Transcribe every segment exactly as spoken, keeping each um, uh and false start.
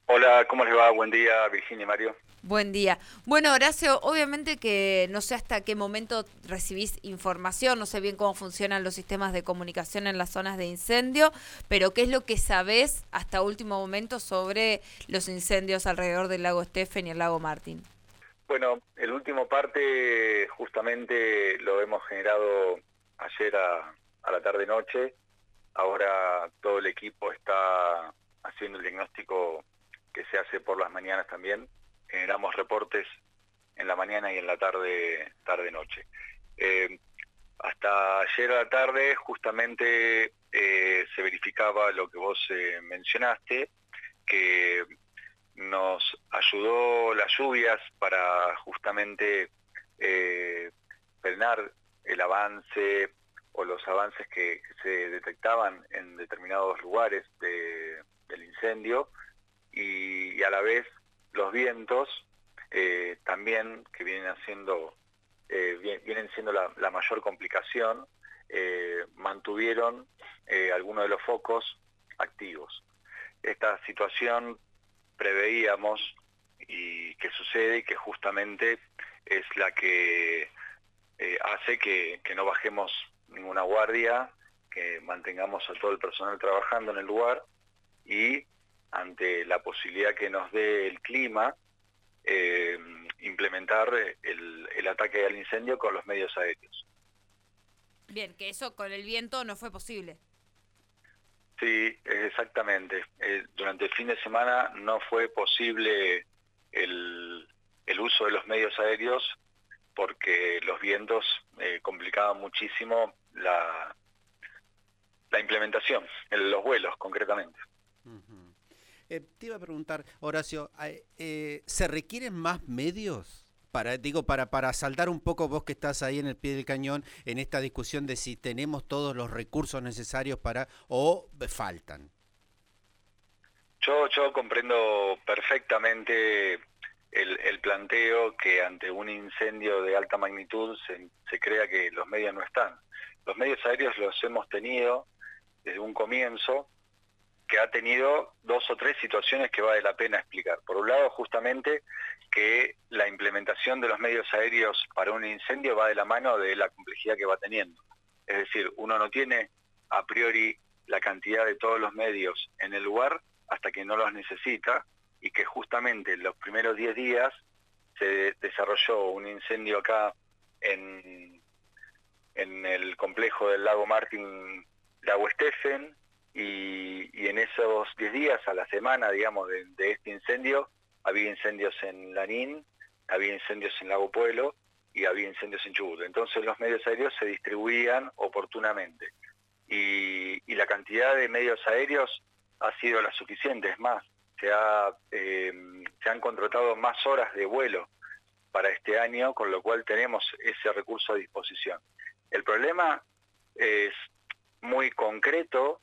Hola, ¿cómo les va? Buen día, Virginia y Mario. Buen día. Bueno, Horacio, obviamente que no sé hasta qué momento recibís información, no sé bien cómo funcionan los sistemas de comunicación en las zonas de incendio, pero ¿qué es lo que sabés hasta último momento sobre los incendios alrededor del lago Estefen y el lago Martín? Bueno, el último parte justamente lo hemos generado ayer a, a la tarde-noche. Ahora todo el equipo está haciendo el diagnóstico que se hace por las mañanas también. Generamos reportes en la mañana y en la tarde, tarde-noche. Eh, hasta ayer a la tarde justamente eh, se verificaba lo que vos eh, mencionaste, que nos ayudó las lluvias para justamente eh, frenar el avance o los avances que, que se detectaban en determinados lugares de, del incendio y, y a la vez los vientos eh, también que vienen haciendo eh, vienen siendo la, la mayor complicación, eh, mantuvieron eh, algunos de los focos activos. Esta situación preveíamos y que sucede y que justamente es la que eh, hace que, que no bajemos ninguna guardia, que mantengamos a todo el personal trabajando en el lugar y ante la posibilidad que nos dé el clima, eh, implementar el, el ataque al incendio con los medios aéreos. Bien, que eso con el viento no fue posible. Sí, exactamente. Eh, durante el fin de semana no fue posible el, el uso de los medios aéreos porque los vientos eh, complicaban muchísimo la, la implementación, en los vuelos concretamente. Ujú. Eh, te iba a preguntar, Horacio, eh, eh, ¿se requieren más medios? Para, digo, para, para saldar un poco vos que estás ahí en el pie del cañón en esta discusión de si tenemos todos los recursos necesarios para o faltan. Yo, yo comprendo perfectamente el, el planteo que ante un incendio de alta magnitud se, se crea que los medios no están. Los medios aéreos los hemos tenido desde un comienzo, que ha tenido dos o tres situaciones que vale la pena explicar. Por un lado, justamente que la implementación de los medios aéreos para un incendio va de la mano de la complejidad que va teniendo. Es decir, uno no tiene a priori la cantidad de todos los medios en el lugar hasta que no los necesita y que justamente en los primeros diez días se desarrolló un incendio acá en, en el complejo del lago Martín, lago Estefen, y, y en esos diez días, a la semana, digamos, de, de este incendio, había incendios en Lanín, había incendios en Lago Pueblo y había incendios en Chubut. Entonces los medios aéreos se distribuían oportunamente. Y, y la cantidad de medios aéreos ha sido la suficiente, es más, se, ha, eh, se han contratado más horas de vuelo para este año, con lo cual tenemos ese recurso a disposición. El problema es muy concreto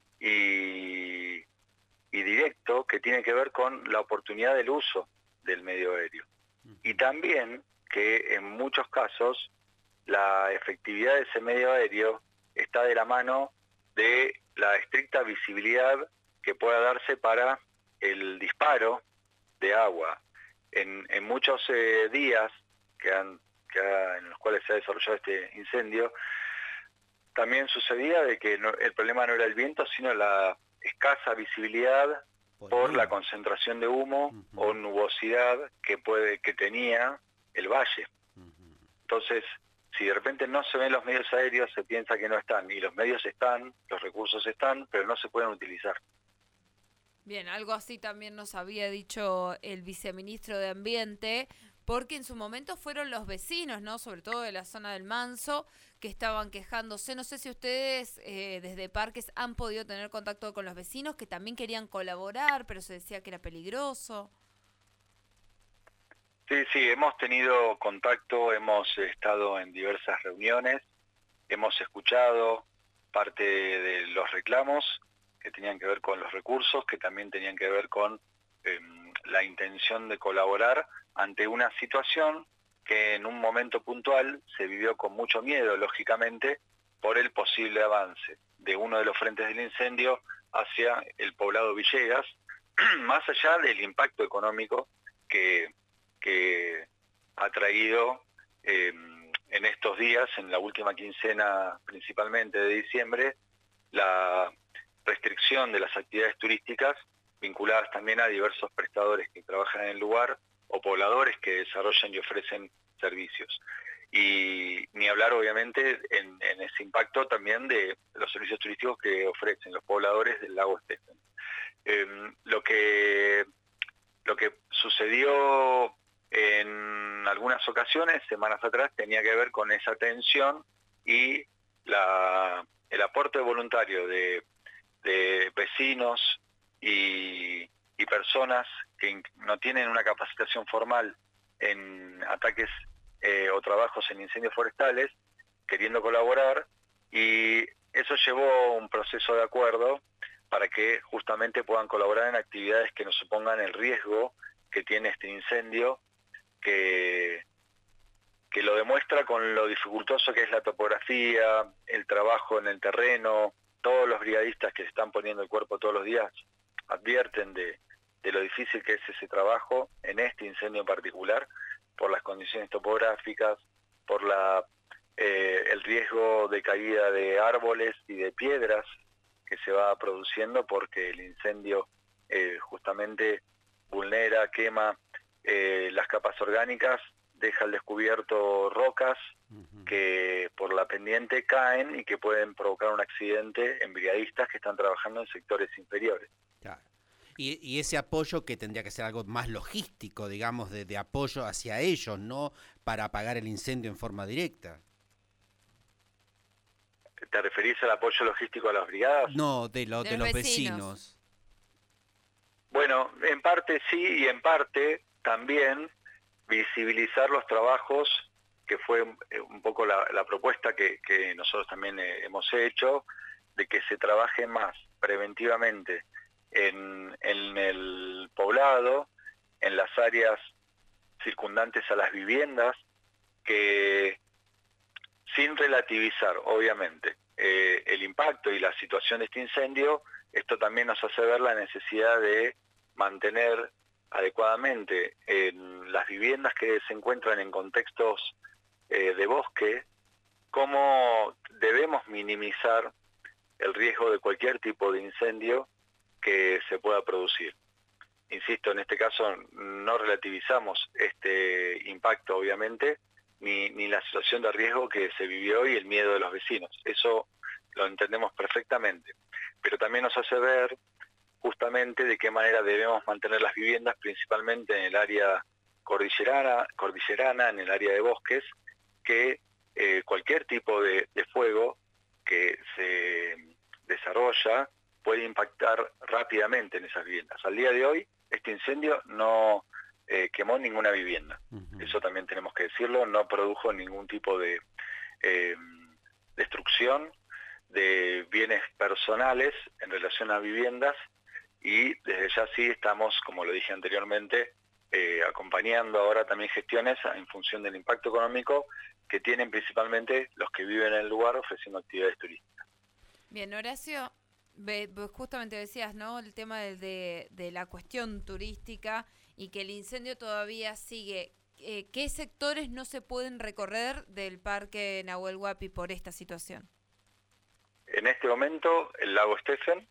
y, y directo, que tiene que ver con la oportunidad del uso del medio aéreo. Y también que en muchos casos la efectividad de ese medio aéreo está de la mano de la estricta visibilidad que pueda darse para el disparo de agua. En, en muchos eh, días que han, que ha, en los cuales se ha desarrollado este incendio, también sucedía de que no, el problema no era el viento, sino la escasa visibilidad Por el por la humo. concentración de humo o Ujú, nubosidad que, puede, que tenía el valle. ujú. Entonces, si de repente no se ven los medios aéreos, se piensa que no están, y los medios están, los recursos están, pero no se pueden utilizar. Bien, algo así también nos había dicho el viceministro de Ambiente, porque en su momento fueron los vecinos, ¿no? Sobre todo de la zona del Manso, que estaban quejándose. No sé si ustedes eh, desde Parques han podido tener contacto con los vecinos que también querían colaborar, pero se decía que era peligroso. Sí, sí, hemos tenido contacto, hemos estado en diversas reuniones, hemos escuchado parte de los reclamos que tenían que ver con los recursos, que también tenían que ver con eh, la intención de colaborar ante una situación que en un momento puntual se vivió con mucho miedo, lógicamente, por el posible avance de uno de los frentes del incendio hacia el poblado Villegas, más allá del impacto económico que, que ha traído eh, en estos días, en la última quincena principalmente de diciembre, la restricción de las actividades turísticas vinculadas también a diversos prestadores que trabajan en el lugar o pobladores que desarrollan y ofrecen servicios. Y ni hablar obviamente en, en ese impacto también de los servicios turísticos que ofrecen los pobladores del lago Stephen. Eh, lo que lo que sucedió en algunas ocasiones, semanas atrás, tenía que ver con esa tensión y la, el aporte voluntario de, de vecinos y, y personas que no tienen una capacitación formal en ataques eh, o trabajos en incendios forestales, queriendo colaborar, y eso llevó a un proceso de acuerdo para que justamente puedan colaborar en actividades que no supongan el riesgo que tiene este incendio, que, que lo demuestra con lo dificultoso que es la topografía, el trabajo en el terreno. Todos los brigadistas que se están poniendo el cuerpo todos los días advierten de, de lo difícil que es ese trabajo en este incendio en particular, por las condiciones topográficas, por la eh, el riesgo de caída de árboles y de piedras que se va produciendo, porque el incendio eh, justamente vulnera, quema eh, las capas orgánicas, deja al descubierto rocas uh-huh. que por la pendiente caen y que pueden provocar un accidente en brigadistas que están trabajando en sectores inferiores. Claro. Y, y ese apoyo que tendría que ser algo más logístico, digamos, de, de apoyo hacia ellos, no para apagar el incendio en forma directa. ¿Te referís al apoyo logístico a las brigadas? No, de, lo, de, de los vecinos. vecinos. Bueno, en parte sí y en parte también visibilizar los trabajos, que fue un poco la, la propuesta que, que nosotros también hemos hecho, de que se trabaje más preventivamente en, en el poblado, en las áreas circundantes a las viviendas, que sin relativizar, obviamente, eh, el impacto y la situación de este incendio, esto también nos hace ver la necesidad de mantener adecuadamente en las viviendas que se encuentran en contextos eh, de bosque, cómo debemos minimizar el riesgo de cualquier tipo de incendio que se pueda producir. Insisto, en este caso no relativizamos este impacto, obviamente, Ni, ni la situación de riesgo que se vivió y el miedo de los vecinos. Eso lo entendemos perfectamente. Pero también nos hace ver justamente de qué manera debemos mantener las viviendas, principalmente en el área cordillerana, cordillerana en el área de bosques, que eh, cualquier tipo de, de fuego que se desarrolla puede impactar rápidamente en esas viviendas. Al día de hoy, este incendio no Eh, quemó ninguna vivienda. Uh-huh. Eso también tenemos que decirlo, no produjo ningún tipo de eh, destrucción de bienes personales en relación a viviendas, y desde ya sí estamos, como lo dije anteriormente, eh, acompañando ahora también gestiones en función del impacto económico que tienen principalmente los que viven en el lugar ofreciendo actividades turísticas. Bien, Horacio, vos justamente decías, ¿no?, el tema de, de, de la cuestión turística y que el incendio todavía sigue. Eh, ¿Qué sectores no se pueden recorrer del Parque Nahuel Huapi por esta situación? En este momento, el lago Stephen,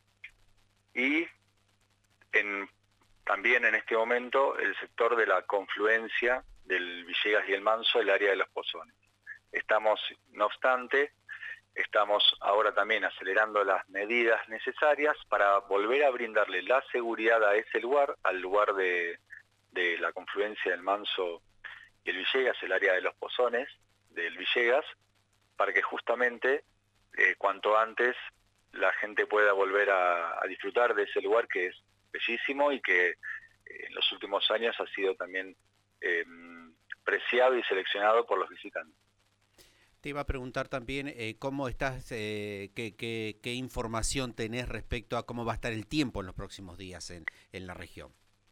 y en, también en este momento el sector de la confluencia del Villegas y el Manso, el área de los Pozones. Estamos, no obstante, estamos ahora también acelerando las medidas necesarias para volver a brindarle la seguridad a ese lugar, al lugar de, de la confluencia del Manso y el Villegas, el área de los Pozones del Villegas, para que justamente eh, cuanto antes la gente pueda volver a, a disfrutar de ese lugar que es bellísimo y que eh, en los últimos años ha sido también eh, preciado y seleccionado por los visitantes. Te iba a preguntar también eh, cómo estás, eh, qué, qué, qué información tenés respecto a cómo va a estar el tiempo en los próximos días en, en la región.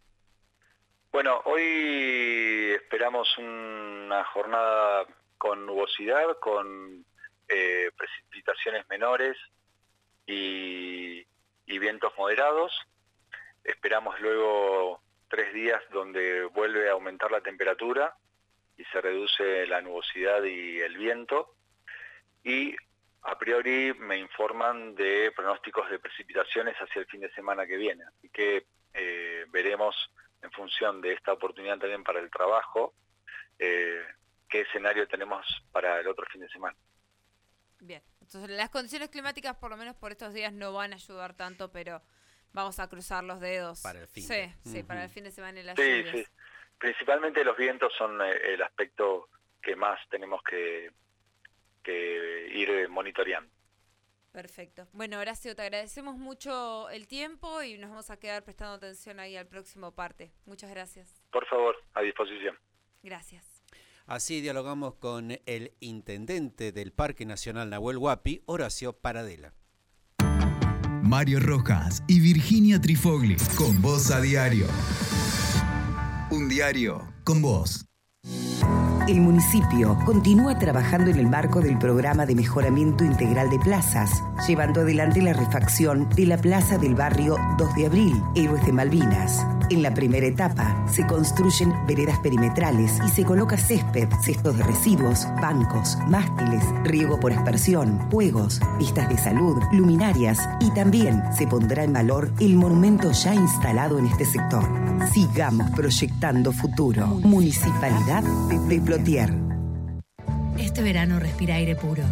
Bueno, hoy esperamos una jornada con nubosidad, con eh, precipitaciones menores y, y vientos moderados. esperamos luego tres días donde vuelve a aumentar la temperatura y se reduce la nubosidad y el viento, y a priori me informan de pronósticos de precipitaciones hacia el fin de semana que viene, así que eh, veremos en función de esta oportunidad también para el trabajo eh, qué escenario tenemos para el otro fin de semana. Bien, entonces las condiciones climáticas por lo menos por estos días no van a ayudar tanto, pero vamos a cruzar los dedos. Para el fin. Sí, de... sí, uh-huh. para el fin de semana y las Sí, lluvias. sí. Principalmente los vientos son eh, el aspecto que más tenemos que, que ir monitoreando. Perfecto. Bueno, Horacio, te agradecemos mucho el tiempo y nos vamos a quedar prestando atención ahí al próximo parte. Muchas gracias. Por favor, a disposición. Gracias. Así dialogamos con el intendente del Parque Nacional Nahuel Huapi, Horacio Paradela. Mario Rojas y Virginia Trifogli, con vos a diario. Un diario con vos. El municipio continúa trabajando en el marco del programa de mejoramiento integral de plazas, llevando adelante la refacción de la plaza del barrio dos de abril, Héroes de Malvinas. En la primera etapa se construyen veredas perimetrales y se coloca césped, cestos de residuos, bancos, mástiles, riego por aspersión, juegos, pistas de salud, luminarias y también se pondrá en valor el monumento ya instalado en este sector. Sigamos proyectando futuro. Municipalidad de Plotier. Este verano respira aire puro.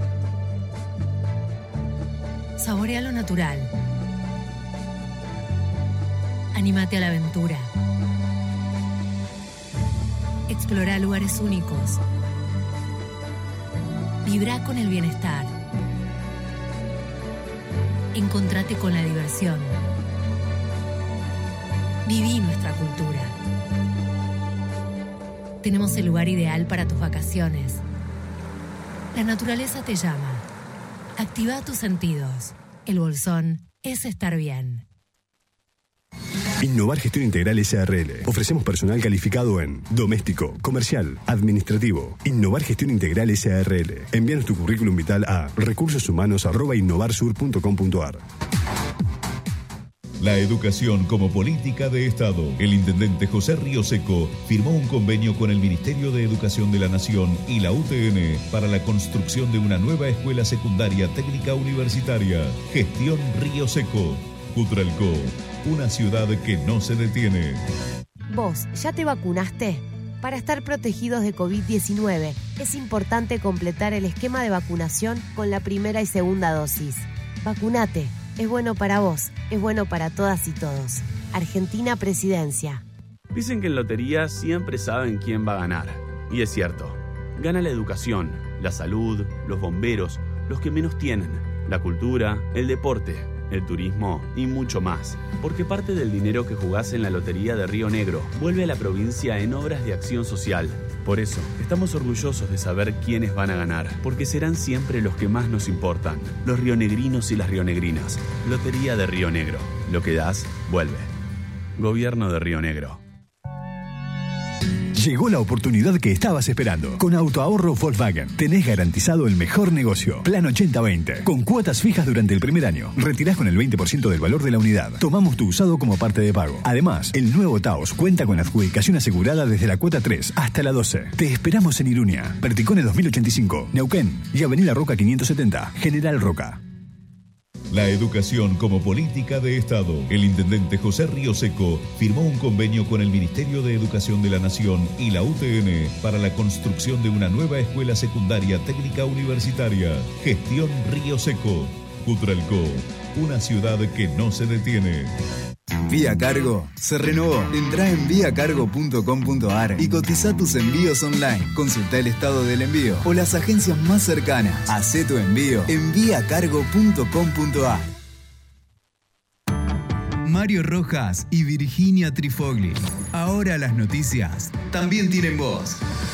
Saborea lo natural. Anímate a la aventura. Explora lugares únicos. Vibra con el bienestar. Encontrate con la diversión. Viví nuestra cultura. Tenemos el lugar ideal para tus vacaciones. La naturaleza te llama. Activa tus sentidos. El Bolsón es estar bien. Innovar Gestión Integral S R L. Ofrecemos personal calificado en doméstico, comercial, administrativo. Innovar Gestión Integral S R L. Envíanos tu currículum vital a recursos arroba innovarsur punto com punto ar. La educación como política de Estado. El intendente José Ríoseco firmó un convenio con el Ministerio de Educación de la Nación y la U T N para la construcción de una nueva escuela secundaria técnica universitaria. Gestión Ríoseco. Cutralcó, una ciudad que no se detiene. ¿Vos ya te vacunaste? Para estar protegidos de covid diecinueve, es importante completar el esquema de vacunación con la primera y segunda dosis. Vacunate. Es bueno para vos, es bueno para todas y todos. Argentina Presidencia. Dicen que en lotería siempre saben quién va a ganar. Y es cierto. Gana la educación, la salud, los bomberos, los que menos tienen, la cultura, el deporte, el turismo y mucho más. Porque parte del dinero que jugás en la Lotería de Río Negro vuelve a la provincia en obras de acción social. Por eso, estamos orgullosos de saber quiénes van a ganar, porque serán siempre los que más nos importan, los rionegrinos y las rionegrinas. Lotería de Río Negro. Lo que das, vuelve. Gobierno de Río Negro. Llegó la oportunidad que estabas esperando. Con Autoahorro Volkswagen tenés garantizado el mejor negocio. Plan ochenta veinte. Con cuotas fijas durante el primer año. Retirás con el veinte por ciento del valor de la unidad. Tomamos tu usado como parte de pago. Además, el nuevo Taos cuenta con adjudicación asegurada desde la cuota tres hasta la doce. Te esperamos en Iruña, Perticone dos mil ochenta y cinco, Neuquén y Avenida Roca quinientos setenta, General Roca. La educación como política de Estado. El intendente José Ríoseco firmó un convenio con el Ministerio de Educación de la Nación y la U T N para la construcción de una nueva escuela secundaria técnica universitaria. Gestión Ríoseco. Cutralcó, una ciudad que no se detiene. Vía Cargo se renovó. Entrá en vía cargo punto com punto ar y cotiza tus envíos online. Consulta el estado del envío o las agencias más cercanas. Hacé tu envío en vía cargo punto com punto ar. Mario Rojas y Virginia Trifogli. Ahora las noticias también tienen voz.